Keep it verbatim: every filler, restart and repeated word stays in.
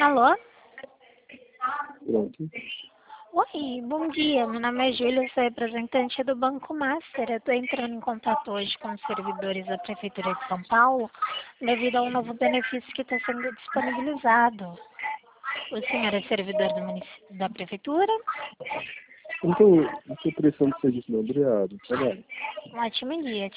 Alô? Pronto. Oi, bom dia. Meu nome é Júlia, eu sou representante do Banco Master. Eu estou entrando em contato hoje com os servidores da Prefeitura de São Paulo devido a um novo benefício que está sendo disponibilizado. O senhor é servidor do município, da Prefeitura? Então, eu estou prestando serviço no Adriado, trabalho. Um ótimo dia.